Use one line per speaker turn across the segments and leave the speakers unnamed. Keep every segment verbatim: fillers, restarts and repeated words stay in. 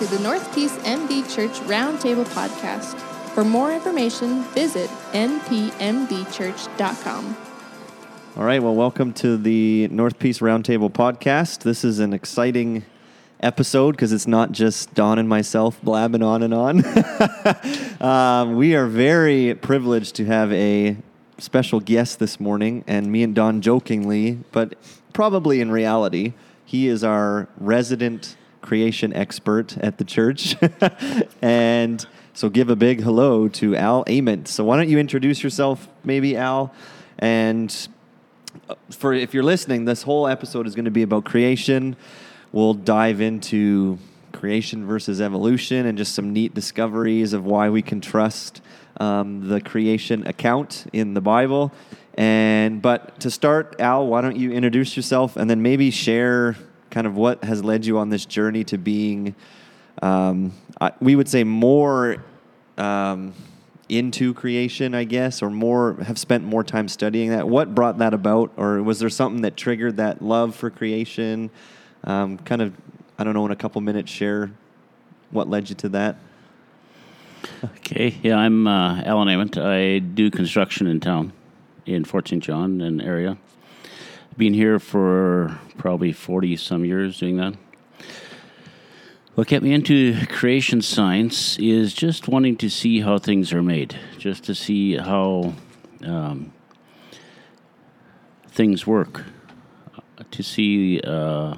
the North Peace M D Church Roundtable Podcast. For more information, visit n p m d church dot com.
All right, well, welcome to the North Peace Roundtable Podcast. This is an exciting episode because it's not just Don and myself blabbing on and on. um, we are very privileged to have a special guest this morning, and me and Don jokingly, but probably in reality, he is our resident creation expert at the church. And so give a big hello to Al Ament. So why don't you introduce yourself, maybe, Al? And for if you're listening, this whole episode is going to be about creation. We'll dive into creation versus evolution and just some neat discoveries of why we can trust um, the creation account in the Bible. And but to start, Al, why don't you introduce yourself and then maybe share kind of what has led you on this journey to being, um, we would say, more um, into creation, I guess, or more have spent more time studying that. What brought that about, or was there something that triggered that love for creation? Um, kind of, I don't know, in a couple minutes, share what led you to that.
Okay, yeah, I'm uh, Alan Ament. I do construction in town, in Fort Saint John and area. Been here for probably forty-some years doing that. What kept me into creation science is just wanting to see how things are made, just to see how um, things work, to see uh,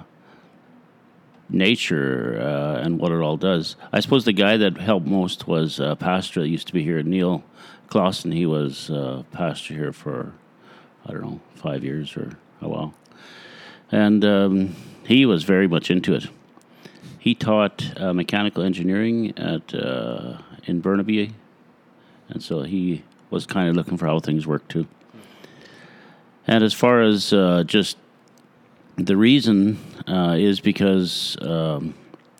nature uh, and what it all does. I suppose the guy that helped most was a pastor that used to be here, Neil Clausen. He was uh, pastor here for, I don't know, five years or a while. And um, he was very much into it. He taught uh, mechanical engineering at uh, in Burnaby, and so he was kind of looking for how things work too. And as far as uh, just the reason uh, is because um,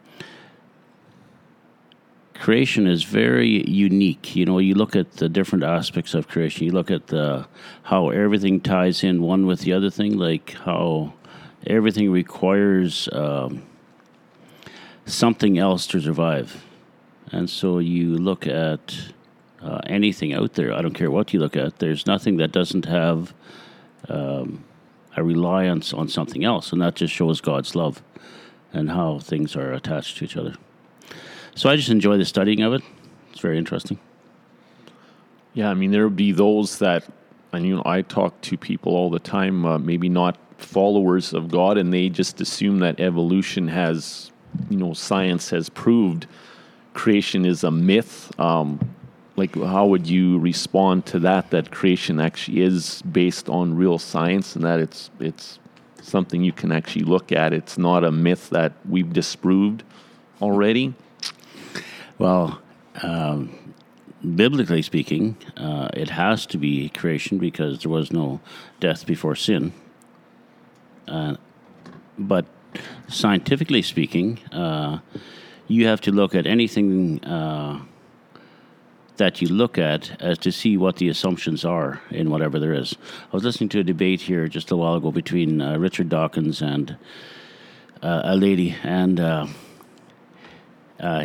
creation is very unique. You know, you look at the different aspects of creation. You look at the, how everything ties in one with the other thing, like how everything requires um, something else to survive. And so you look at uh, anything out there, I don't care what you look at, there's nothing that doesn't have um, a reliance on something else, and that just shows God's love and how things are attached to each other. So I just enjoy the studying of it. It's very interesting.
Yeah, I mean, there would be those that, and you know, I talk to people all the time, uh, maybe not followers of God, and they just assume that evolution has, you know, science has proved creation is a myth. Um, like, how would you respond to that, that creation actually is based on real science and that it's it's something you can actually look at? It's not a myth that we've disproved already?
Well, um, biblically speaking, uh, it has to be creation because there was no death before sin. Uh, but scientifically speaking, uh, you have to look at anything uh, that you look at as to see what the assumptions are in whatever there is. I was listening to a debate here just a while ago between uh, Richard Dawkins and uh, a lady, and uh, uh,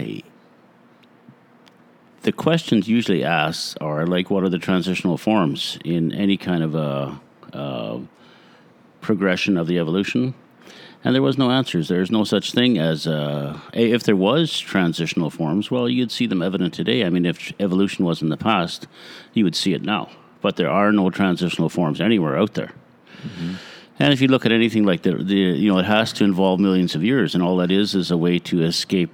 the questions usually asked are like, what are the transitional forms in any kind of a, a progression of the evolution? And there was no answers. There's no such thing as, uh, if there was transitional forms, well, you'd see them evident today. I mean, if evolution was in the past, you would see it now. But there are no transitional forms anywhere out there. Mm-hmm. And if you look at anything like the, the, you know, it has to involve millions of years, and all that is is a way to escape,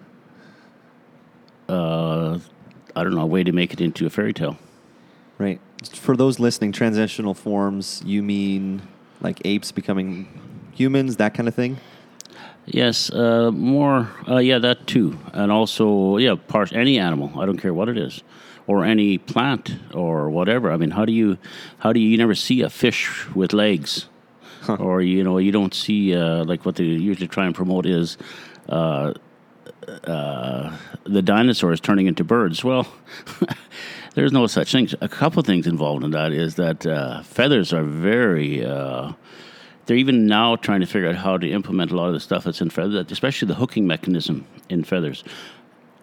uh, I don't know, a way to make it into a fairy tale.
Right. For those listening, transitional forms, you mean like apes becoming humans, that kind of thing?
Yes, uh, more, uh, yeah, that too. And also, yeah, part, any animal, I don't care what it is, or any plant or whatever. I mean, how do you, how do you, you never see a fish with legs? Huh. Or, you know, you don't see, uh, like what they usually try and promote is uh, uh, the dinosaurs turning into birds. Well, there's no such thing. A couple of things involved in that is that uh, feathers are very... Uh, They're even now trying to figure out how to implement a lot of the stuff that's in feathers, especially the hooking mechanism in feathers.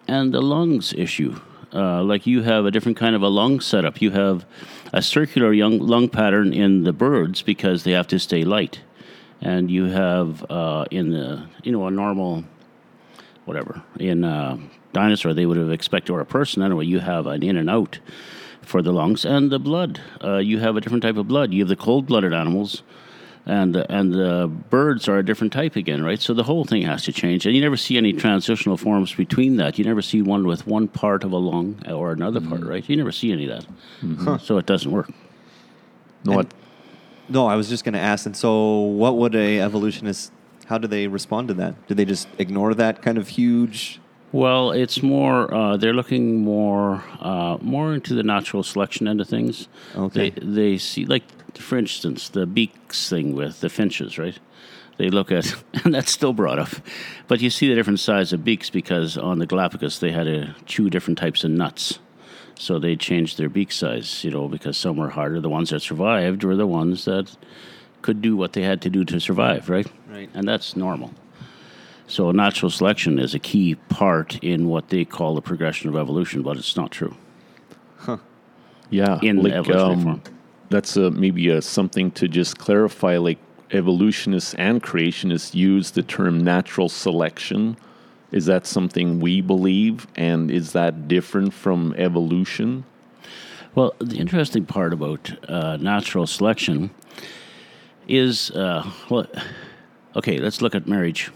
and the lungs issue. Uh, like you have a different kind of a lung setup. You have a circular young lung pattern in the birds because they have to stay light. And you have uh, in the, you know, a normal, whatever, in a dinosaur they would have expected, or a person anyway, you have an in and out for the lungs. And the blood, uh, you have a different type of blood. You have the cold-blooded animals, and uh, and the birds are a different type again, right? So the whole thing has to change. And you never see any transitional forms between that. You never see one with one part of a lung or another mm-hmm. part, right? You never see any of that. Mm-hmm. Huh. So it doesn't work.
No, it, no, I was just going to ask, and so what would a evolutionist, how do they respond to that? Do they just ignore that kind of huge...
Well, it's more, uh, they're looking more uh, more into the natural selection end of things.
Okay.
They, they see, like, for instance, the beaks thing with the finches, right? They look at, and that's still brought up, but you see the different size of beaks because on the Galapagos they had to chew different types of nuts. So they changed their beak size, you know, because some were harder. The ones that survived were the ones that could do what they had to do to survive, right?
Right.
And that's normal. So natural selection is a key part in what they call the progression of evolution, but it's not true.
Huh. Yeah.
In
like,
the evolutionary
um,
form.
That's a, maybe a, something to just clarify, like evolutionists and creationists use the term natural selection. Is that something we believe, and is that different from evolution?
Well, the interesting part about uh, natural selection is, uh, well, okay, let's look at marriage.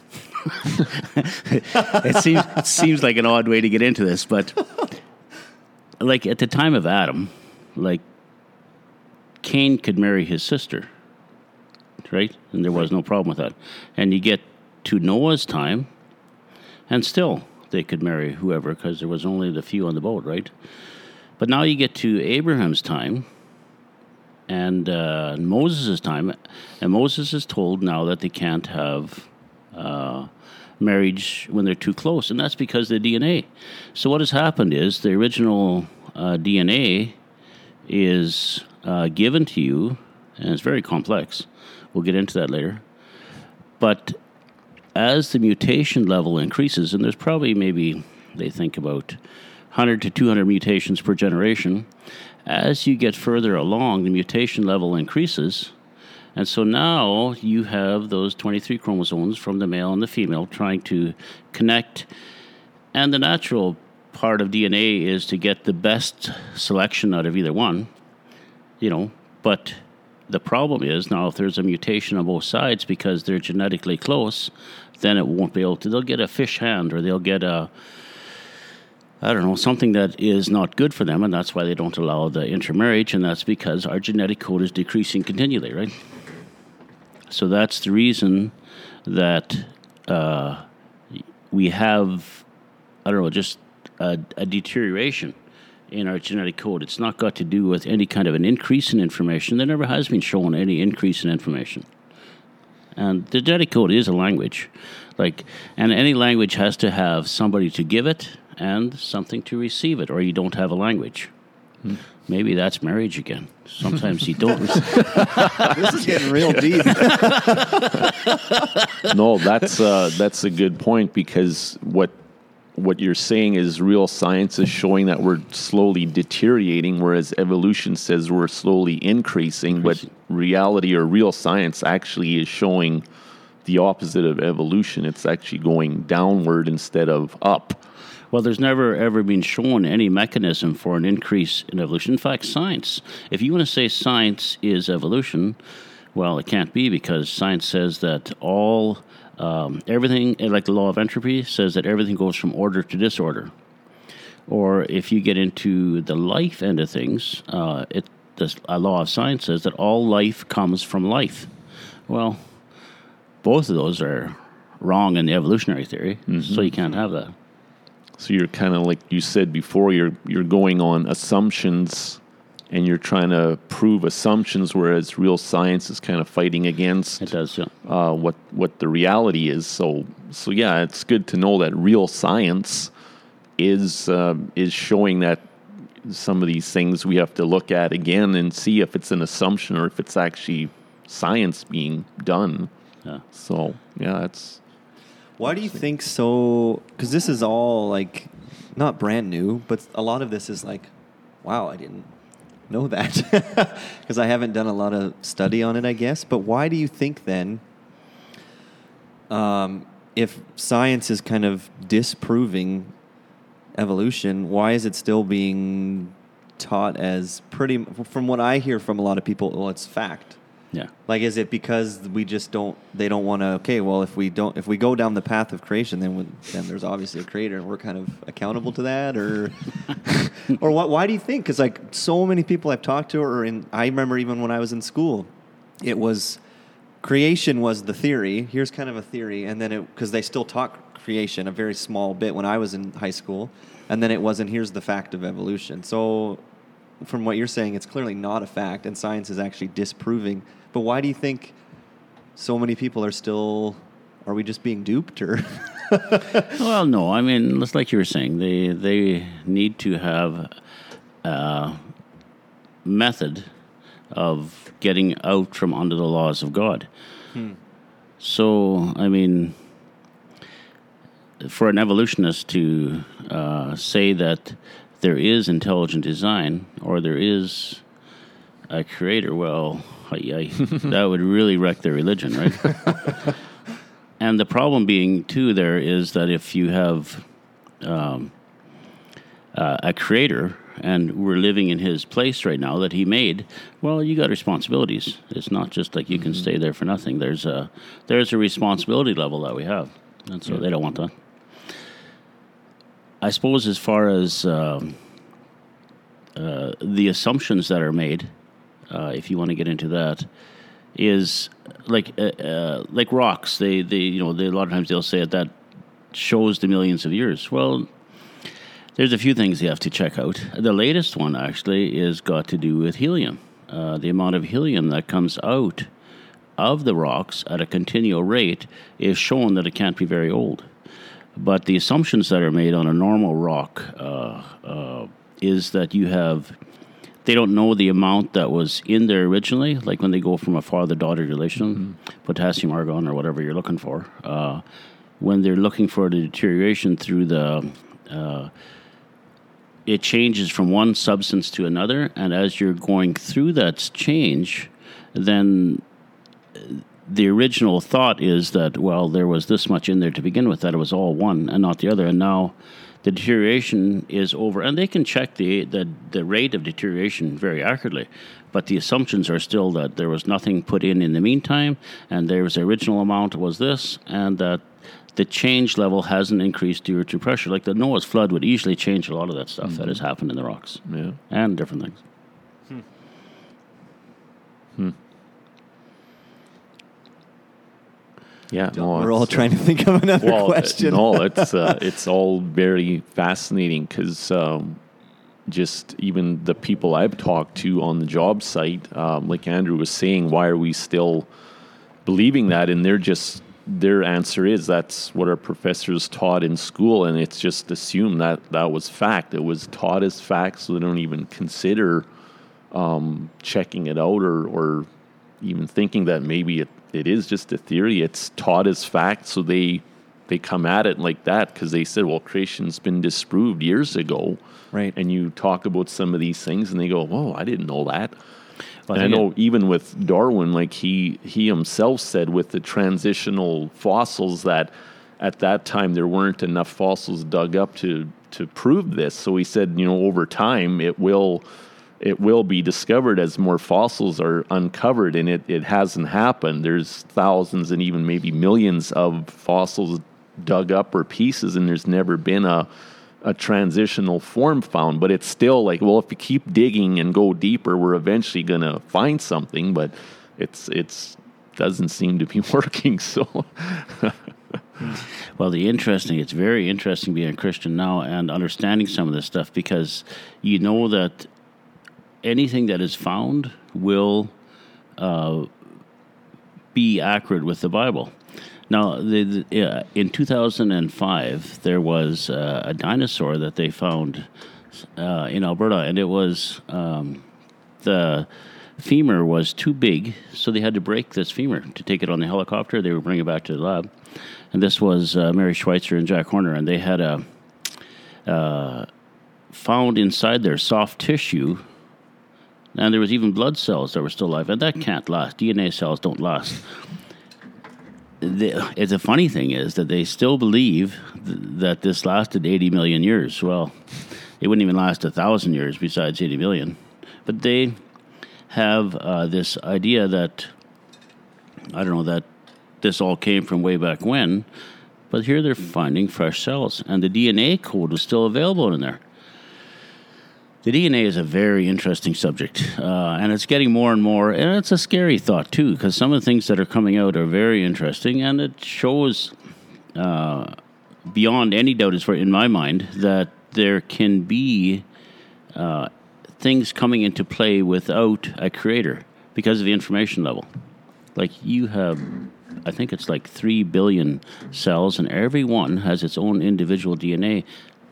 it seems it seems like an odd way to get into this, but like at the time of Adam, like Cain could marry his sister, right? And there was no problem with that. And you get to Noah's time, and still they could marry whoever because there was only the few on the boat, right? But now you get to Abraham's time and uh, Moses' time, and Moses is told now that they can't have uh, marriage when they're too close, and that's because of the D N A. So what has happened is the original uh, D N A is uh, given to you, and it's very complex. We'll get into that later. But as the mutation level increases, and there's probably maybe, they think about one hundred to two hundred mutations per generation, as you get further along, the mutation level increases. And so now you have those twenty-three chromosomes from the male and the female trying to connect. And the natural part of D N A is to get the best selection out of either one, you know. But the problem is now if there's a mutation on both sides because they're genetically close, then it won't be able to. They'll get a fish hand, or they'll get a, I don't know, something that is not good for them, and that's why they don't allow the intermarriage, and that's because our genetic code is decreasing continually, right? So that's the reason that uh, we have, I don't know, just a, a deterioration in our genetic code. It's not got to do with any kind of an increase in information. There never has been shown any increase in information. And the genetic code is a language, like, and any language has to have somebody to give it and something to receive it, or you don't have a language. Hmm. Maybe that's marriage again. Sometimes you don't.
This is getting real deep.
No, that's uh, that's a good point, because what what you're saying is real science is showing that we're slowly deteriorating, whereas evolution says we're slowly increasing. increasing. But reality or real science actually is showing the opposite of evolution. It's actually going downward instead of up.
Well, there's never ever been shown any mechanism for an increase in evolution. In fact, science, if you want to say science is evolution, well, it can't be, because science says that all, um, everything, like the law of entropy, says that everything goes from order to disorder. Or if you get into the life end of things, uh, it, the a law of science says that all life comes from life. Well, both of those are wrong in the evolutionary theory, mm-hmm. so you can't have that.
So you're kind of, like you said before, you're you're going on assumptions, and you're trying to prove assumptions, whereas real science is kind of fighting against
it does, yeah.
uh, what what the reality is. So so yeah, it's good to know that real science is uh, is showing that some of these things we have to look at again and see if it's an assumption or if it's actually science being done.
Yeah.
So yeah, it's.
Why do you think so? Because this is all like not brand new, but a lot of this is like, wow, I didn't know that because I haven't done a lot of study on it, I guess. But why do you think then, um, if science is kind of disproving evolution, why is it still being taught as pretty, from what I hear from a lot of people, well, it's fact.
Yeah.
Like, is it because we just don't, they don't want to, okay, well, if we don't, if we go down the path of creation, then we, then there's obviously a creator and we're kind of accountable to that, or, or what, why do you think? Because like so many people I've talked to, or in, I remember even when I was in school, it was, creation was the theory. Here's kind of a theory. And then it, because they still taught creation a very small bit when I was in high school. And then it wasn't, here's the fact of evolution. So from what you're saying, it's clearly not a fact, and science is actually disproving. But why do you think so many people are still, are we just being duped, or?
Well, no. I mean, it's like you were saying, they they need to have a method of getting out from under the laws of God. Hmm. So, I mean, for an evolutionist to uh, say that there is intelligent design or there is a creator, well, I, I, that would really wreck their religion, right? And the problem being, too, there is that if you have um, uh, a creator and we're living in his place right now that he made, well, you got responsibilities. It's not just like you can mm-hmm. stay there for nothing. There's a, there's a responsibility level that we have, and so yeah. they don't want that. I suppose as far as um, uh, the assumptions that are made, uh, if you want to get into that, is like uh, uh, like rocks. They they you know they, a lot of times they'll say that shows the millions of years. Well, there's a few things you have to check out. The latest one actually is got to do with helium. Uh, the amount of helium that comes out of the rocks at a continual rate is shown that it can't be very old. But the assumptions that are made on a normal rock uh, uh, is that you have, they don't know the amount that was in there originally, like when they go from a father-daughter relation, mm-hmm. potassium, argon, or whatever you're looking for. Uh, when they're looking for the deterioration through the, uh, it changes from one substance to another, and as you're going through that change, then the original thought is that, well, there was this much in there to begin with, that it was all one and not the other. And now the deterioration is over. And they can check the, the, the rate of deterioration very accurately. But the assumptions are still that there was nothing put in in the meantime, and there was the original amount was this, and that the change level hasn't increased due to pressure. Like the Noah's flood would easily change a lot of that stuff mm-hmm. that has happened in the rocks.
Yeah.
And different things.
Hmm. Hmm. Yeah, no,
we're all trying to think of another
well,
question.
no, it's uh, it's all very fascinating because um, just even the people I've talked to on the job site, um, like Andrew was saying, why are we still believing that? And they're just their answer is that's what our professors taught in school, and it's just assumed that that was fact. It was taught as fact, so they don't even consider um, checking it out or or even thinking that maybe it. It is just a theory. It's taught as fact, so they they come at it like that because they said, well, creation's been disproved years ago.
Right.
And you talk about some of these things, and they go, whoa, I didn't know that.
Well,
I, I know it, even with Darwin, like he, he himself said with the transitional fossils that at that time there weren't enough fossils dug up to, to prove this. So he said, you know, over time it will... it will be discovered as more fossils are uncovered, and it, it hasn't happened. There's thousands and even maybe millions of fossils dug up or pieces, and there's never been a a transitional form found. But it's still like, well, if you keep digging and go deeper, we're eventually going to find something, but it's it's doesn't seem to be working. So
well, the interesting, it's very interesting being a Christian now and understanding some of this stuff, because you know that anything that is found will uh, be accurate with the Bible. Now, the, the, uh, in two thousand five, there was uh, a dinosaur that they found uh, in Alberta, and it was um, the femur was too big, so they had to break this femur to take it on the helicopter. They would bring it back to the lab, and this was uh, Mary Schweitzer and Jack Horner, and they had a uh, found inside their soft tissue, and there was even blood cells that were still alive, and that can't last. D N A cells don't last. The, it's a funny thing is that they still believe th- that this lasted eighty million years. Well, it wouldn't even last a thousand years besides eighty million. But they have uh, this idea that, I don't know, that this all came from way back when, but here they're finding fresh cells, and the D N A code was still available in there. The D N A is a very interesting subject, uh, and it's getting more and more, and it's a scary thought, too, because some of the things that are coming out are very interesting, and it shows, uh, beyond any doubt, as far in my mind, that there can be uh, things coming into play without a creator because of the information level. Like, you have, I think it's like three billion cells, and every one has its own individual D N A,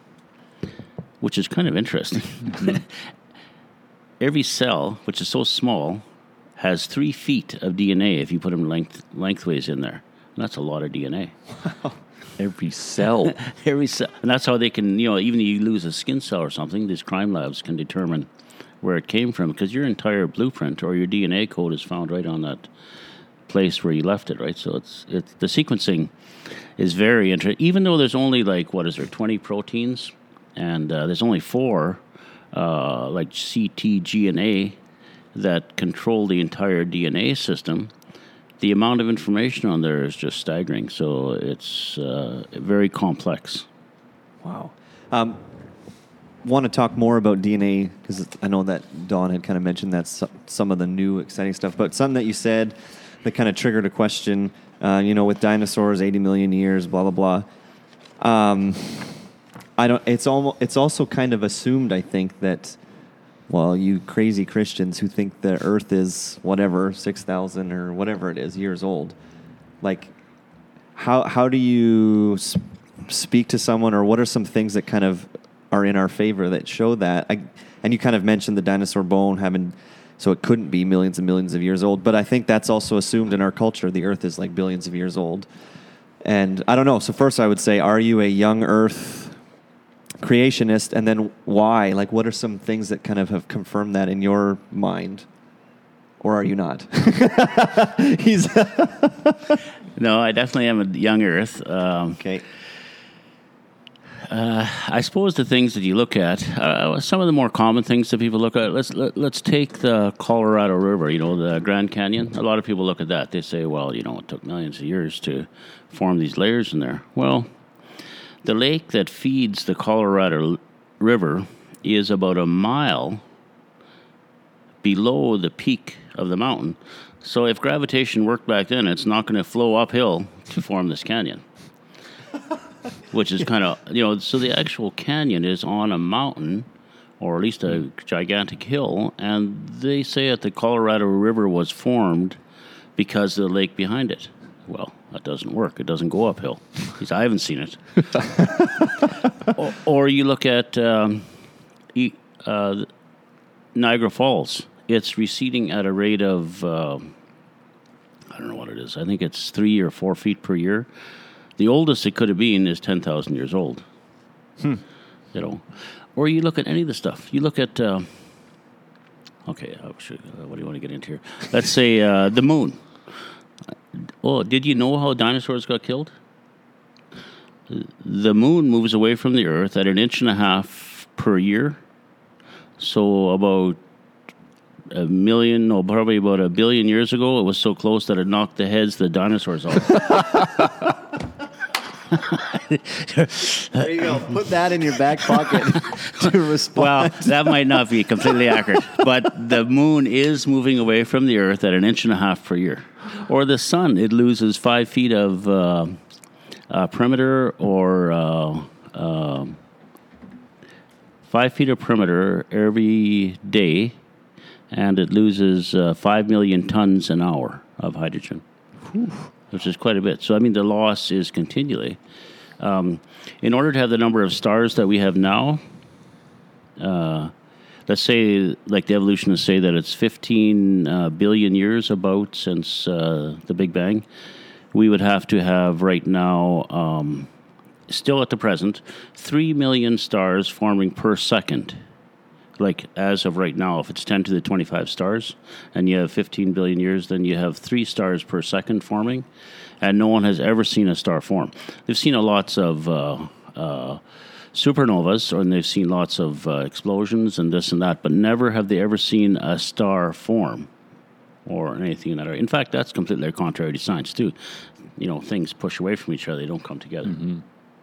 which is kind of interesting. Mm-hmm. Every cell, which is so small, has three feet of D N A if you put them length, lengthways in there. And that's a lot of D N A.
Wow. Every cell.
Every cell. And that's how they can, you know, even if you lose a skin cell or something, these crime labs can determine where it came from, because your entire blueprint or your D N A code is found right on that place where you left it, right? So it's, it's the sequencing is very interesting. Even though there's only like, what is there, twenty proteins? And uh, there's only four, uh, like C, T, G, and A, that control the entire D N A system. The amount of information on there is just staggering. So it's uh, very complex.
Wow. Um, want to talk more about D N A, because I know that Don had kind of mentioned that's some of the new exciting stuff. But something that you said that kind of triggered a question, uh, you know, with dinosaurs, eighty million years, blah, blah, blah. Um... I don't. It's almost. It's also kind of assumed, I think, that, well, you crazy Christians who think the Earth is whatever six thousand or whatever it is years old, like, how how do you sp- speak to someone, or what are some things that kind of are in our favor that show that? I, and you kind of mentioned the dinosaur bone having, so it couldn't be millions and millions of years old, but I think that's also assumed in our culture. The Earth is like billions of years old, and I don't know. So first, I would say, are you a young Earth creationist, and then why? Like, what are some things that kind of have confirmed that in your mind, or are you not? He's
No, I definitely am a young Earth. Um,
okay.
Uh, I suppose the things that you look at, uh, some of the more common things that people look at. Let's let, let's take the Colorado River. You know, the Grand Canyon. A lot of people look at that. They say, well, you know, it took millions of years to form these layers in there. Well, the lake that feeds the Colorado River is about a mile below the peak of the mountain. So if gravitation worked back then, it's not going to flow uphill to form this canyon, which is kind of, you know, so the actual canyon is on a mountain, or at least a gigantic hill, and they say that the Colorado River was formed because of the lake behind it. Well, that doesn't work. It doesn't go uphill. Because I haven't seen it. or, or you look at um, uh, Niagara Falls. It's receding at a rate of, uh, I don't know what it is. I think it's three or four feet per year. The oldest it could have been is ten thousand years old.
Hmm.
You know. Or you look at any of the stuff. You look at, uh, okay, oh, should, uh, what do you want to get into here? Let's say uh, the moon. Oh, did you know how dinosaurs got killed? The moon moves away from the Earth at an inch and a half per year. So about a million, or probably about a billion years ago, it was so close that it knocked the heads of the dinosaurs off.
There you go. Put that in your back pocket to respond.
Well, that might not be completely accurate, but the moon is moving away from the Earth at an inch and a half per year. Or the sun, it loses five feet of uh, uh, perimeter, or uh, uh, five feet of perimeter every day, and it loses uh, five million tons an hour of hydrogen, Whew. which is quite a bit. So, I mean, the loss is continually. Um, in order to have the number of stars that we have now, uh, let's say, like the evolutionists say, that it's fifteen uh, billion years about since uh, the Big Bang, we would have to have right now um, still at the present, three million stars forming per second. Like as of right now, if it's ten to the twenty-five stars and you have fifteen billion years, then you have three stars per second forming, and no one has ever seen a star form. They've seen a lots of uh, uh, supernovas, and they've seen lots of uh, explosions and this and that, but never have they ever seen a star form or anything in that area. In fact, that's completely contrary to science too. You know, things push away from each other; they don't come together. Mm-hmm.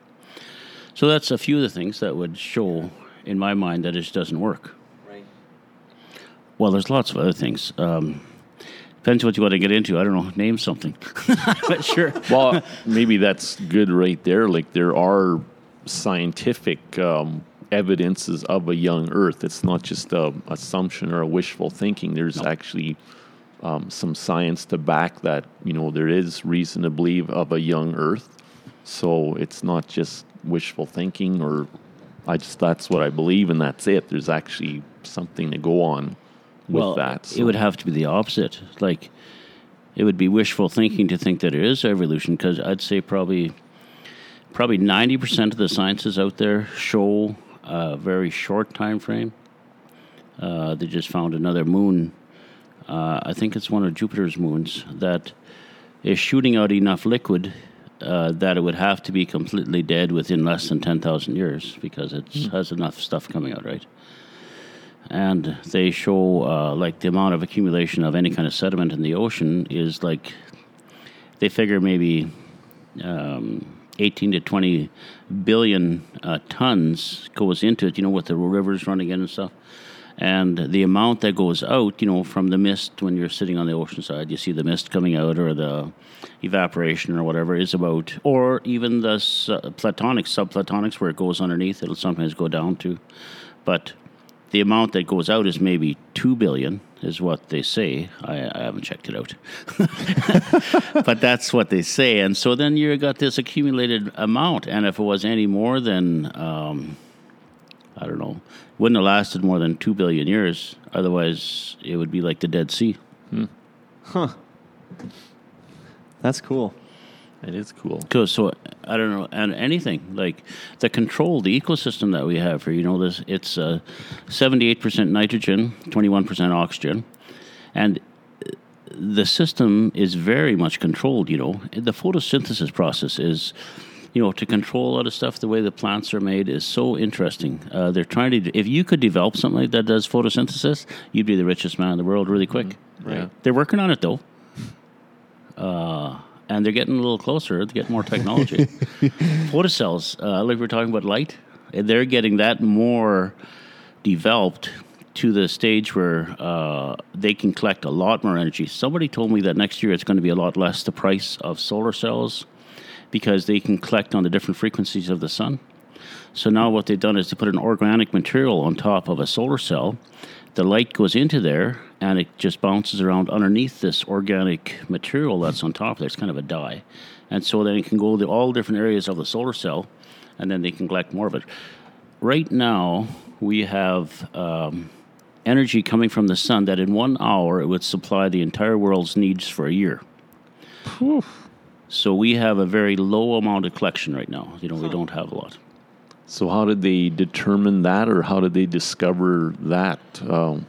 So that's a few of the things that would show, in my mind, that it just doesn't work.
Right.
Well, there's lots of other things. Um, depends what you want to get into. I don't know. Name something. But sure.
Well, maybe that's good right there. Like there are scientific um, evidences of a young Earth. It's not just a assumption or a wishful thinking. There's no. actually um, some science to back that. You know, there is reason to believe of a young Earth. So it's not just wishful thinking or I just that's what I believe and that's it. There's actually something to go on with
well,
that. So.
It would have to be the opposite. Like it would be wishful thinking to think that it is evolution, because I'd say probably probably ninety percent of the sciences out there show a very short time frame. Uh, they just found another moon. Uh, I think it's one of Jupiter's moons that is shooting out enough liquid Uh, that it would have to be completely dead within less than ten thousand years because it mm. has enough stuff coming out, right? And they show, uh, like, the amount of accumulation of any kind of sediment in the ocean is, like, they figure maybe um, eighteen to twenty billion uh, tons goes into it, you know, with the rivers running in and stuff. And the amount that goes out, you know, from the mist when you're sitting on the ocean side, you see the mist coming out or the evaporation or whatever is about, or even the uh, platonics, subplatonics where it goes underneath, it'll sometimes go down to. But the amount that goes out is maybe two billion is what they say. I, I haven't checked it out. But that's what they say. And so then you got this accumulated amount. And if it was any more than... Um, I don't know, wouldn't have lasted more than two billion years. Otherwise, it would be like the Dead Sea.
Hmm. Huh. That's cool.
It is cool.
So, so, I don't know, and anything, like the control, the ecosystem that we have here, you know, this it's uh, seventy-eight percent nitrogen, twenty-one percent oxygen, and the system is very much controlled, you know. The photosynthesis process is... You know, to control a lot of stuff, the way the plants are made is so interesting. Uh, they're trying to, if you could develop something like that does photosynthesis, you'd be the richest man in the world really quick.
Mm-hmm. Right.
Yeah. They're working on it, though. Uh, and they're getting a little closer to get more technology. Photocells, uh, like we were talking about light, they're getting that more developed to the stage where uh, they can collect a lot more energy. Somebody told me that next year it's going to be a lot less the price of solar cells, because they can collect on the different frequencies of the sun. So now what they've done is to put an organic material on top of a solar cell. The light goes into there, and it just bounces around underneath this organic material that's on top there. It's kind of a dye. And so then it can go to all different areas of the solar cell, and then they can collect more of it. Right now, we have um, energy coming from the sun that in one hour it would supply the entire world's needs for a year.
Whew.
So we have a very low amount of collection right now. You know, we don't have a lot.
So how did they determine that, or how did they discover that? Um,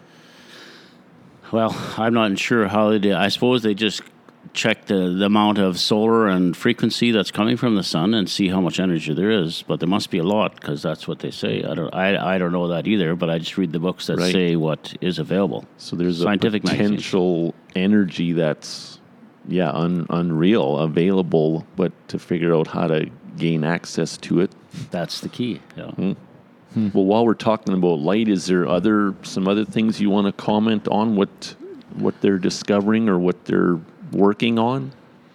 well, I'm not sure how they did. I suppose they just check the, the amount of solar and frequency that's coming from the sun and see how much energy there is. But there must be a lot, because that's what they say. I don't I, I don't know that either, but I just read the books that right. say what is available.
So there's
Scientific
a potential magazines. Energy that's, yeah, un, unreal, available, but to figure out how to gain access to it.
That's the key, yeah.
Hmm. Hmm. Well, while we're talking about light, is there other some other things you want to comment on, what what they're discovering or what they're working on?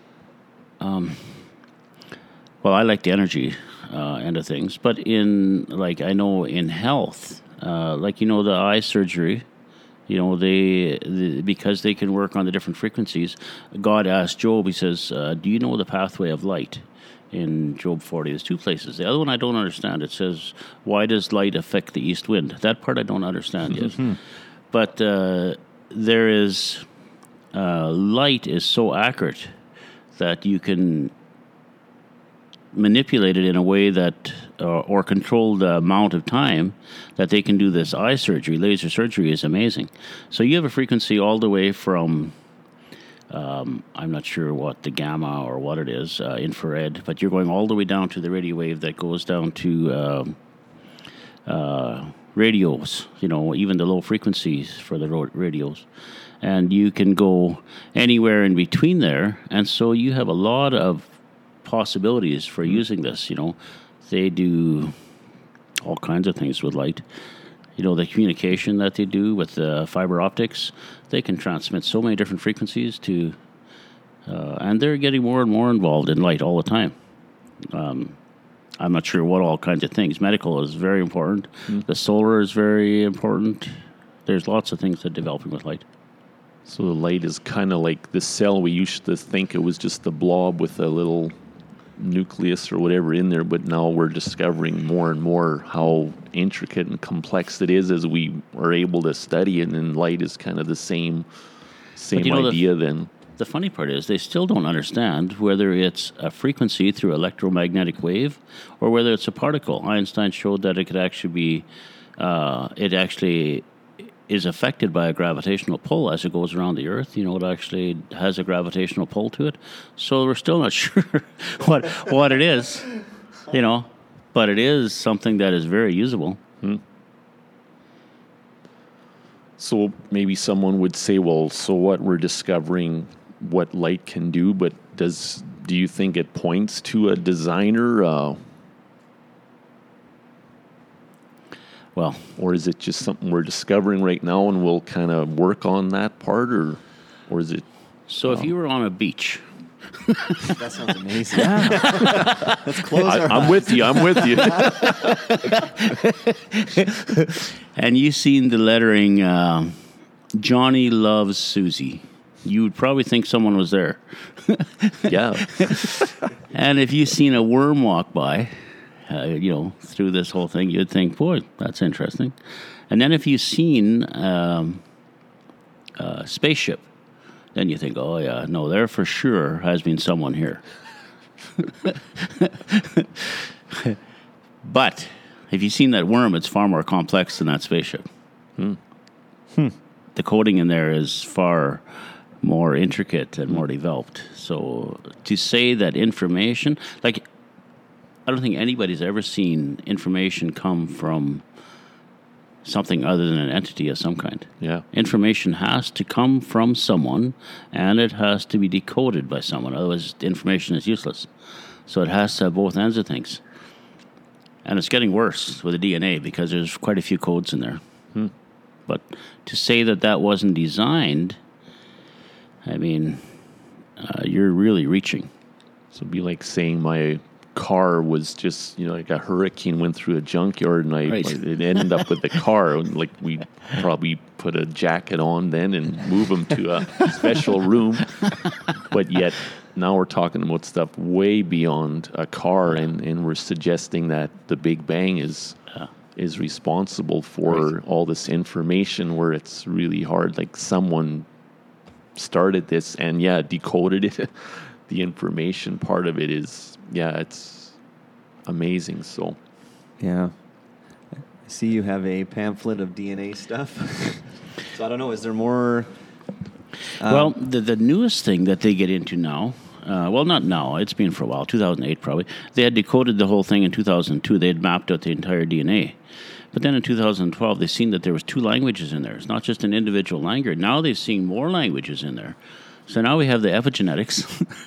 Um, well, I like the energy uh, end of things, but in, like, I know in health, uh, like, you know, the eye surgery, you know, they, the, because they can work on the different frequencies, God asked Job, he says, uh, do you know the pathway of light? In Job forty, there's two places. The other one I don't understand. It says, why does light affect the east wind? That part I don't understand yet. But uh, there is, uh, light is so accurate that you can manipulate it in a way that, uh, or control the amount of time that they can do this eye surgery. Laser surgery is amazing. So you have a frequency all the way from, um, I'm not sure what the gamma or what it is, uh, infrared, but you're going all the way down to the radio wave that goes down to um, uh, radios, you know, even the low frequencies for the ro- radios. And you can go anywhere in between there. And so you have a lot of possibilities for using this. You know, they do all kinds of things with light. You know, the communication that they do with the fiber optics, they can transmit so many different frequencies to, uh, and they're getting more and more involved in light all the time. Um, I'm not sure what all kinds of things. Medical is very important. Mm. The solar is very important. There's lots of things that are developing with light.
So the light is kind of like the cell. We used to think it was just a blob with a little nucleus or whatever in there, but now we're discovering more and more how intricate and complex it is as we are able to study it, and light is kind of the same same
you know,
idea
the,
then.
The funny part is they still don't understand whether it's a frequency through electromagnetic wave or whether it's a particle. Einstein showed that it could actually be, uh, it actually is affected by a gravitational pull as it goes around the Earth. You know, it actually has a gravitational pull to it. So we're still not sure what what it is, you know, but it is something that is very usable.
Hmm. So maybe someone would say, well, so what, we're discovering what light can do, but does do you think it points to a designer? Uh,
Well,
or is it just something we're discovering right now and we'll kind of work on that part, or or is it...
So if
um,
you were on a beach...
That sounds amazing. Yeah. Let's close
I,
our
I'm
eyes.
with you, I'm with you.
And you seen the lettering, um, Johnny Loves Susie. You would probably think someone was there.
Yeah.
And if you seen a worm walk by... Uh, you know, through this whole thing, you'd think, boy, that's interesting. And then if you've seen um, a spaceship, then you think, oh, yeah, no, there for sure has been someone here. But if you've seen that worm, it's far more complex than that spaceship.
Hmm.
Hmm.
The coding in there is far more intricate and more developed. So to say that information, like... I don't think anybody's ever seen information come from something other than an entity of some kind.
Yeah.
Information has to come from someone, and it has to be decoded by someone. Otherwise, the information is useless. So it has to have both ends of things. And it's getting worse with the D N A because there's quite a few codes in there.
Hmm.
But to say that that wasn't designed, I mean, uh, you're really reaching.
So it'd be like saying my... car was just, you know, like a hurricane went through a junkyard and I
Right.
like, it ended up with the car. Like we probably put a jacket on then and move them to a special room. But yet now we're talking about stuff way beyond a car, and, and we're suggesting that the Big Bang is
Yeah.
is responsible for
Right.
all this information, where it's really hard. Like someone started this and yeah, decoded it. The information part of it is, yeah, it's amazing. So,
Yeah. I see you have a pamphlet of D N A stuff. So I don't know, is there more? Um,
Well, the, the newest thing that they get into now, uh, well, not now, it's been for a while, two thousand eight probably. They had decoded the whole thing in two thousand two. They had mapped out the entire D N A. But then in two thousand twelve, they seen that there was two languages in there. It's not just an individual language. Now they've seen more languages in there. So now we have the epigenetics,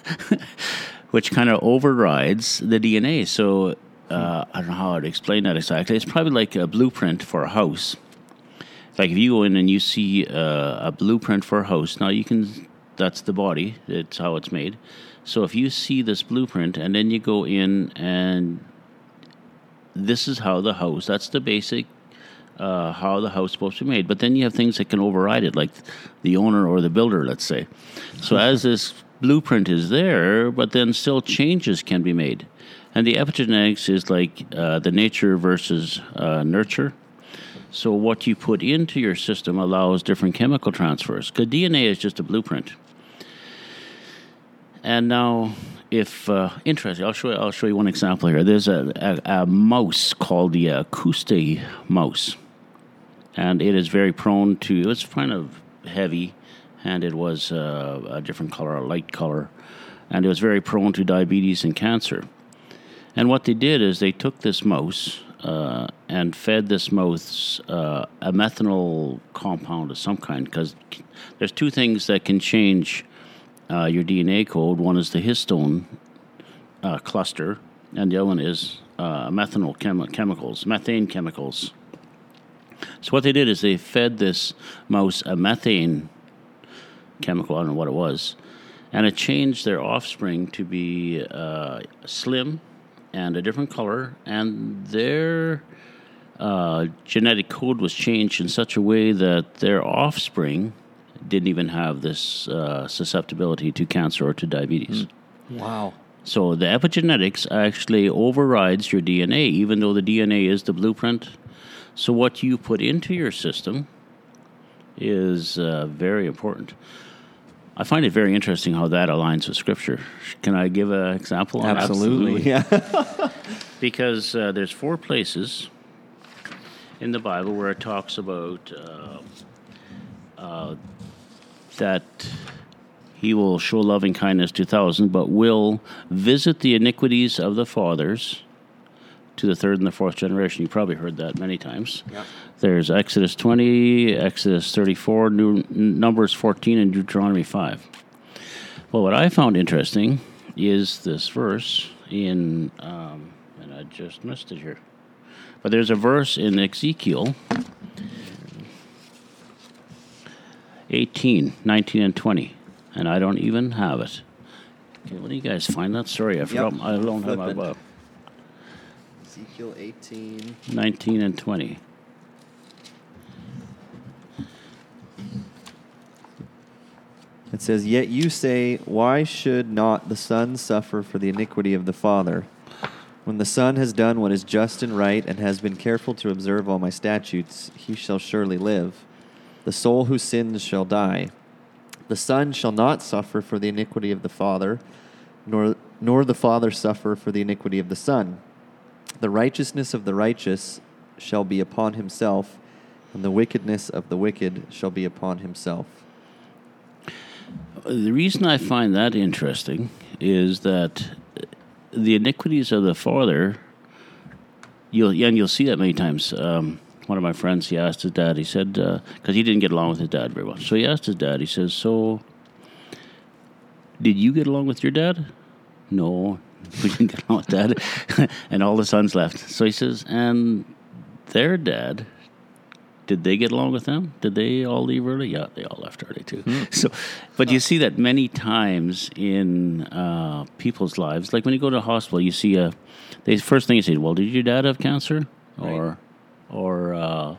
which kind of overrides the D N A. So uh, I don't know how I'd explain that exactly. It's probably like a blueprint for a house. Like if you go in and you see uh, a blueprint for a house, now you can, that's the body, it's how it's made. So if you see this blueprint and then you go in and this is how the house, that's the basic, uh, how the house is supposed to be made. But then you have things that can override it, like the owner or the builder, let's say. So as this blueprint is there, but then still changes can be made. And the epigenetics is like uh, the nature versus uh, nurture. So what you put into your system allows different chemical transfers. Because D N A is just a blueprint. And now, if uh, interesting, I'll show you, I'll show you one example here. There's a, a, a mouse called the uh, Couste mouse, and it is very prone to. It's kind of heavy, and it was uh, a different color, a light color, and it was very prone to diabetes and cancer. And what they did is they took this mouse uh, and fed this mouse uh, a methanol compound of some kind, because there's two things that can change uh, your D N A code. One is the histone uh, cluster, and the other one is uh, methanol chem- chemicals, methane chemicals. So what they did is they fed this mouse a methane chemical, I don't know what it was, and it changed their offspring to be uh, slim and a different color, and their uh, genetic code was changed in such a way that their offspring didn't even have this uh, susceptibility to cancer or to diabetes.
Mm. Wow.
So the epigenetics actually overrides your D N A, even though the D N A is the blueprint. So what you put into your system is uh, very important. I find it very interesting how that aligns with Scripture. Can I give an example? On
Absolutely,
that?
yeah.
Because uh, there's four places in the Bible where it talks about uh, uh, that he will show loving kindness to thousands, but will visit the iniquities of the fathers to the third and the fourth generation. You probably heard that many times.
Yeah.
There's Exodus twenty, Exodus thirty-four, New, Numbers fourteen, and Deuteronomy five. Well, what I found interesting is this verse in, um, and I just missed it here, but there's a verse in Ezekiel eighteen, nineteen, and twenty, and I don't even have it. Okay, what do you guys find that? Sorry, I forgot.
Yep.
I don't have my
Flip it.
book.
Ezekiel eighteen.
nineteen and twenty.
It says, "Yet you say, why should not the son suffer for the iniquity of the father? When the son has done what is just and right, and has been careful to observe all my statutes, he shall surely live. The soul who sins shall die. The son shall not suffer for the iniquity of the father, nor nor the father suffer for the iniquity of the son. The righteousness of the righteous shall be upon himself, and the wickedness of the wicked shall be upon himself."
The reason I find that interesting is that the iniquities of the father, you'll and you'll see that many times. Um, one of my friends, he asked his dad, he said, because uh, he didn't get along with his dad very well. So he asked his dad, he says, "So, did you get along with your dad?" "No, we didn't get along with dad." And all the sons left. So he says, "And their dad, did they get along with them? Did they all leave early?" "Yeah, they all left early too." Mm. So, but you see that many times in uh, people's lives. Like when you go to a hospital, you see a. The first thing you say, "Well, did your dad have cancer?"
Right.
Or, or, uh,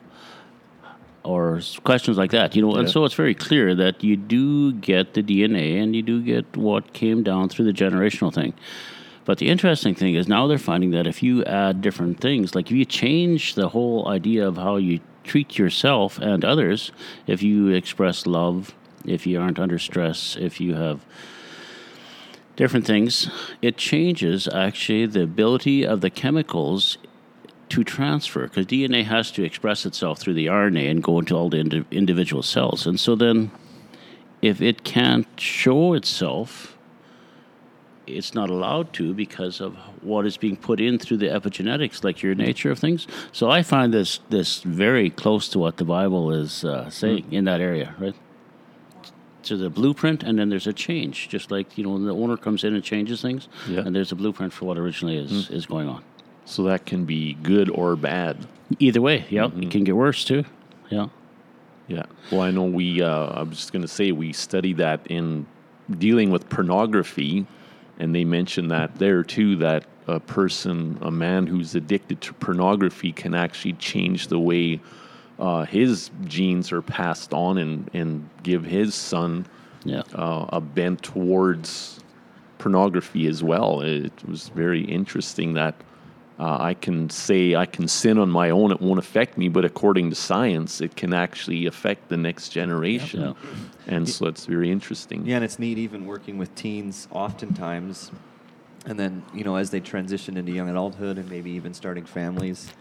or questions like that. You know,
Yeah.
and so it's very clear that you do get the D N A and you do get what came down through the generational thing. But the interesting thing is now they're finding that if you add different things, like if you change the whole idea of how you treat yourself and others, if you express love, if you aren't under stress, if you have different things, it changes actually the ability of the chemicals to transfer, because D N A has to express itself through the R N A and go into all the indi- individual cells. And so then if it can't show itself, it's not allowed to because of what is being put in through the epigenetics, like your nature of things. So I find this this very close to what the Bible is uh, saying mm. in that area, right? So the blueprint, and then there's a change, just like, you know, when the owner comes in and changes things,
Yeah.
and there's a blueprint for what originally is, mm. is going on.
So that can be good or bad.
Either way, yeah.
Mm-hmm.
It can get worse too, yeah.
Yeah. Well, I know we, uh, I was just going to say, we study that in dealing with pornography, and they mention that there too, that a person, a man who's addicted to pornography can actually change the way uh, his genes are passed on and, and give his son
yeah.
uh, a bent towards pornography as well. It was very interesting that uh, I can say I can sin on my own, it won't affect me, but according to science, it can actually affect the next generation.
Yeah.
And so it's very interesting.
Yeah, and it's neat even working with teens. Oftentimes, and then, you know, as they transition into young adulthood and maybe even starting families,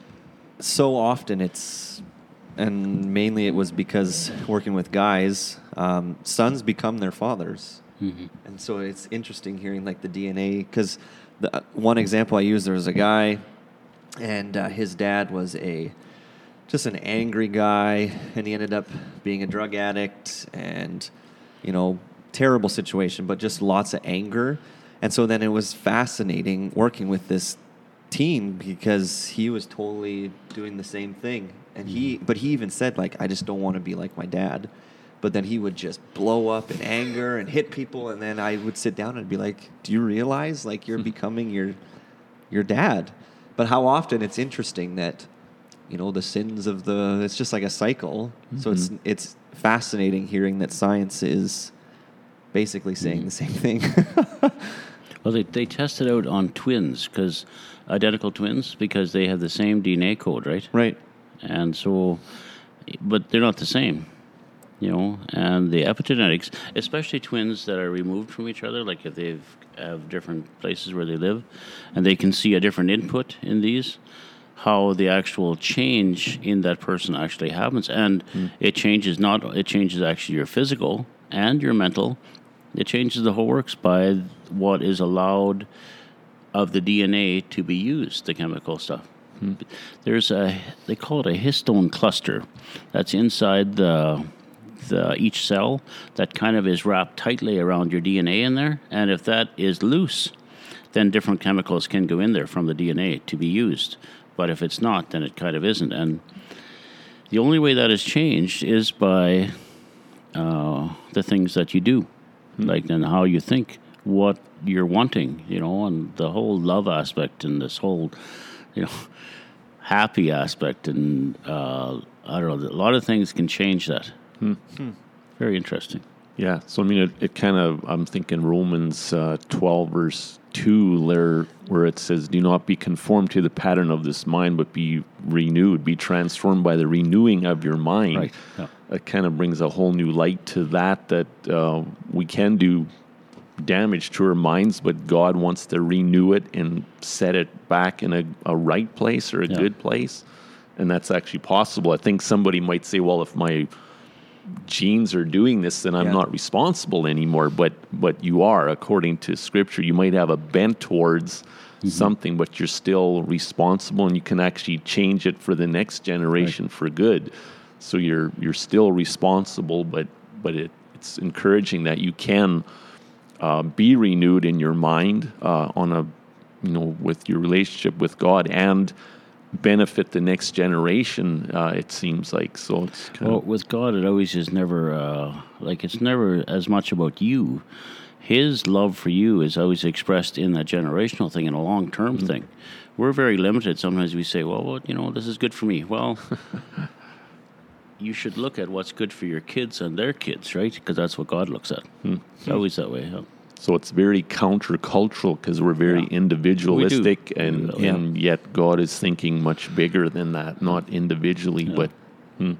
so often it's, and mainly it was because working with guys, um, sons become their fathers.
Mm-hmm.
And so it's interesting hearing like the D N A, because the uh, one example I used, there was a guy, and uh, his dad was a just an angry guy, and he ended up being a drug addict, and, you know, terrible situation, but just lots of anger. And so then it was fascinating working with this team, because he was totally doing the same thing. And he, but he even said, like, I just don't want to be like my dad. But then he would just blow up in anger and hit people, and then I would sit down and be like, do you realize, like, you're becoming your your dad? But how often it's interesting that, you know, the sins of the, it's just like a cycle. Mm-hmm. So it's it's fascinating hearing that science is basically saying mm-hmm. the same thing.
Well, they they tested out on twins, because identical twins, because they have the same D N A code, right?
Right.
And so, but they're not the same, you know. And the epigenetics, especially twins that are removed from each other, like if they have different places where they live, and they can see a different input in these, how the actual change in that person actually happens. And mm. it changes not, it changes actually your physical and your mental. It changes the whole works by what is allowed of the D N A to be used, the chemical stuff. Hmm. There's a, they call it a histone cluster that's inside the, the each cell that kind of is wrapped tightly around your D N A in there. And if that is loose, then different chemicals can go in there from the D N A to be used. But if it's not, then it kind of isn't. And the only way that is changed is by uh, the things that you do, hmm. like and how you think, what you're wanting, you know, and the whole love aspect and this whole, you know, happy aspect, and uh, I don't know, a lot of things can change that. Hmm. Hmm. Very interesting.
Yeah, so I mean, it, it kind of, I'm thinking Romans uh, twelve, verse two, there, where it says, do not be conformed to the pattern of this mind, but be renewed, be transformed by the renewing of your mind.
Right. Yeah.
It kind of brings a whole new light to that, that uh, we can do damage to our minds, but God wants to renew it and set it back in a, a right place or a
yeah.
good place. And that's actually possible. I think somebody might say, well, if my genes are doing this, then I'm
yeah.
not responsible anymore. But but you are, according to Scripture. You might have a bent towards mm-hmm. something, but you're still responsible, and you can actually change it for the next generation right. for good. So you're you're still responsible, but but it, it's encouraging that you can uh, be renewed in your mind uh, on a you know with your relationship with God, and benefit the next generation, uh, it seems like. So it's kind
well,
of...
with God, it always is never, uh, like, it's never as much about you. His love for you is always expressed in that generational thing and a long-term mm-hmm. thing. We're very limited. Sometimes we say, well, well, you know, this is good for me. Well, you should look at what's good for your kids and their kids, right? Because that's what God looks at. Mm-hmm. It's always that way, huh?
So it's very countercultural, because we're very yeah. individualistic, we and
really,
and
yeah.
yet God is thinking much bigger than that, not individually, yeah. but... Hmm.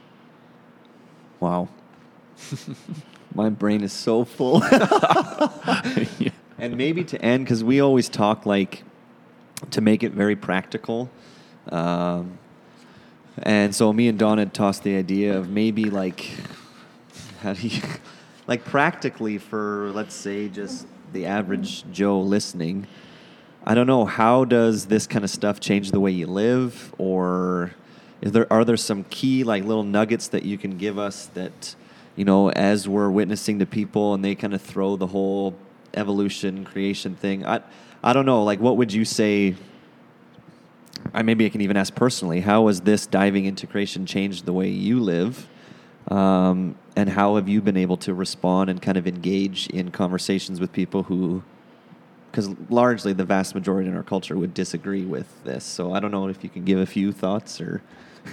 Wow. My brain is so full.
yeah.
And maybe to end, because we always talk like, to make it very practical. Um, and so me and Don had tossed the idea of maybe like, how do you... Like practically for, let's say, just the average Joe listening, I don't know, how does this kind of stuff change the way you live? Or is there are there some key like little nuggets that you can give us that, you know, as we're witnessing to people and they kind of throw the whole evolution, creation thing? I I don't know, like what would you say? I maybe I can even ask personally, how has this diving into creation changed the way you live? Um, and how have you been able to respond and kind of engage in conversations with people who, because largely the vast majority in our culture would disagree with this. So I don't know if you can give a few thoughts or...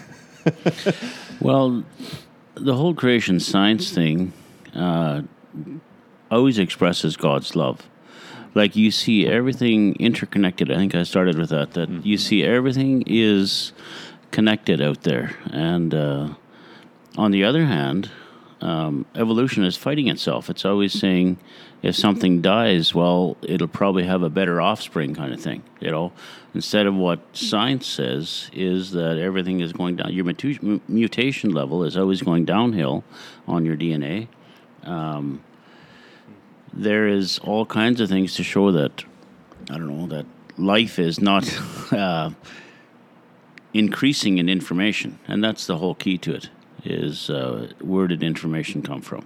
Well, the whole creation science thing uh, always expresses God's love. Like you see everything interconnected. I think I started with that, that mm-hmm. you see everything is connected out there. And... Uh, On the other hand, um, evolution is fighting itself. It's always saying, if something dies, well, it'll probably have a better offspring, kind of thing. You know, instead of what science says is that everything is going down. Your mutu- mutation level is always going downhill on your D N A. Um, there is all kinds of things to show that, I don't know, that life is not uh, increasing in information, and that's the whole key to it. Is uh, where did information come from?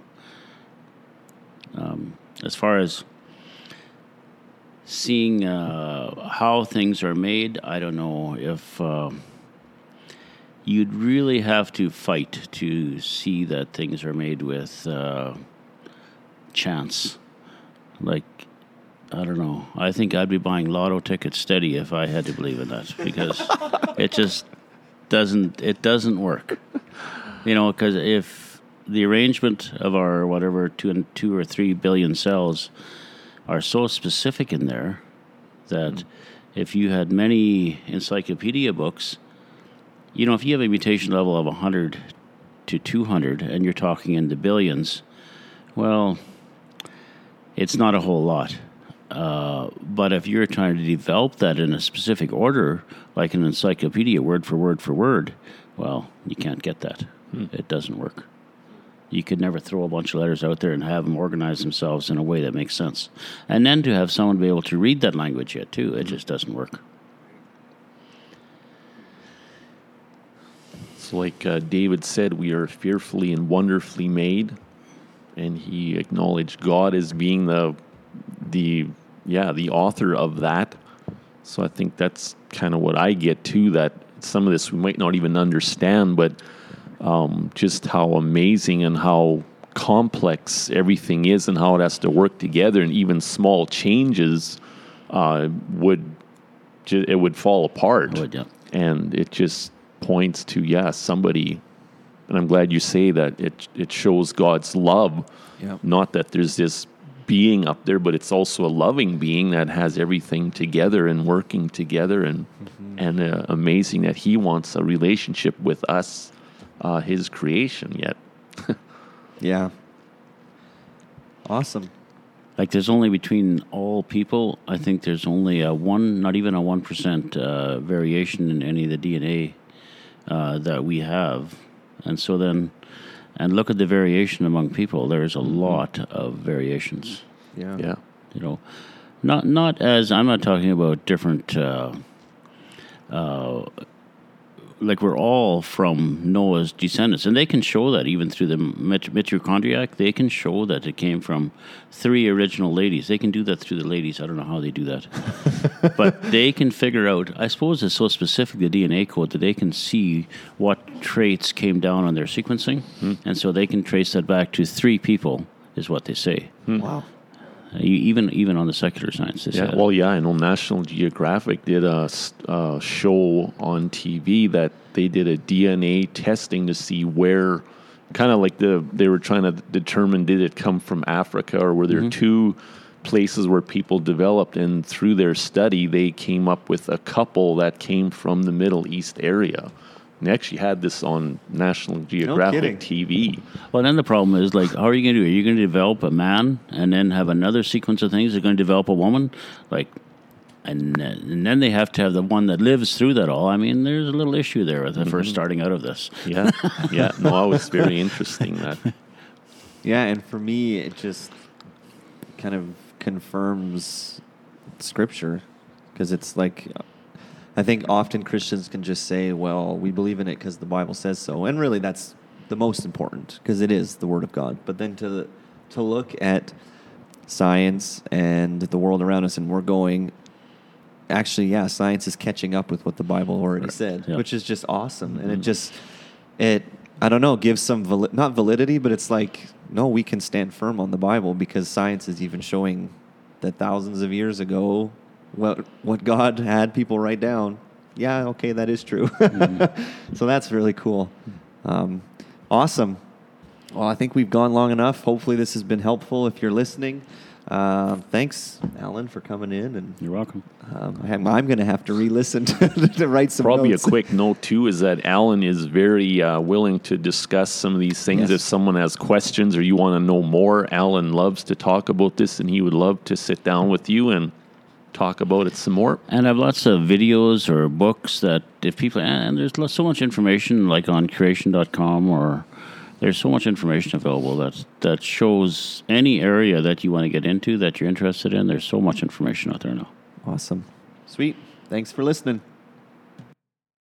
Um, as far as seeing uh, how things are made, I don't know if uh, you'd really have to fight to see that things are made with uh, chance. Like, I don't know. I think I'd be buying lotto tickets steady if I had to believe in that, because it just doesn't. It doesn't work. You know, because if the arrangement of our whatever two and two or three billion cells are so specific in there that mm. if you had many encyclopedia books, you know, if you have a mutation level of one hundred to two hundred and you're talking in the billions, well, it's not a whole lot. Uh, but if you're trying to develop that in a specific order, like an encyclopedia, word for word for word, well, you can't get that. Hmm. It doesn't work. You could never throw a bunch of letters out there and have them organize themselves in a way that makes sense. And then to have someone be able to read that language yet, too, it just doesn't work.
It's like uh, David said, we are fearfully and wonderfully made. And he acknowledged God as being the, the yeah, the author of that. So I think that's kind of what I get, too, that some of this we might not even understand, but Um, just how amazing and how complex everything is and how it has to work together, and even small changes uh, would ju- it would fall apart.
It would, yeah.
And it just points to yeah somebody, and I'm glad you say that it it shows God's love.
Yeah.
Not that there's this being up there, but it's also a loving being that has everything together and working together, and mm-hmm. and uh, amazing that He wants a relationship with us. Uh, his creation yet.
Yeah. Awesome.
Like there's only between all people, I think there's only a one, not even a one percent uh, variation in any of the D N A uh, that we have. And so then, and look at the variation among people. There's a mm-hmm. lot of variations.
Yeah.
Yeah.
You know, not, not as, I'm not talking about different, uh, uh, like we're all from Noah's descendants, and they can show that even through the mit- mitochondriac. They can show that it came from three original ladies. They can do that through the ladies. I don't know how they do that, but they can figure out. I suppose it's so specific, the D N A code, that they can see what traits came down on their sequencing, hmm. and so they can trace that back to three people, is what they say.
Hmm. Wow.
Even even on the secular science.
Yeah, well, yeah, I know National Geographic did a uh, show on T V that they did a D N A testing to see where, kind of like the they were trying to determine, did it come from Africa, or were there mm-hmm. two places where people developed, and through their study they came up with a couple that came from the Middle East area. And they actually had this on National Geographic
no
T V.
Well, then the problem is, like, how are you going to do it? Are you going to develop a man and then have another sequence of things? They're going to develop a woman? Like, and, and then they have to have the one that lives through that all. I mean, there's a little issue there with the mm-hmm. first starting out of this.
Yeah, yeah. No, it was very interesting. That.
Yeah, and for me, it just kind of confirms Scripture, because it's like, I think often Christians can just say, well, we believe in it because the Bible says so. And really, that's the most important, because it is the Word of God. But then to to look at science and the world around us, and we're going, actually, yeah, science is catching up with what the Bible already said, yeah. which is just awesome. Mm-hmm. And it just, it, I don't know, gives some, vali- not validity, but it's like, no, we can stand firm on the Bible, because science is even showing that thousands of years ago, what what God had people write down, yeah, okay, that is true. Mm-hmm. So that's really cool. Um, awesome. Well, I think we've gone long enough. Hopefully this has been helpful if you're listening. Uh, thanks, Alan, for coming in. And
You're welcome.
um, I'm, I'm going to have to re-listen to, to write some
Probably
notes.
a quick note, too, is that Alan is very uh, willing to discuss some of these things.
Yes.
If someone has questions or you want to know more, Alan loves to talk about this, and he would love to sit down with you and talk about it some more.
And I have lots of videos or books that if people, and there's lo- so much information like on creation dot com, or there's so much information available that that shows any area that you want to get into that you're interested in. There's so much information out there now.
Awesome. Sweet. Thanks for listening.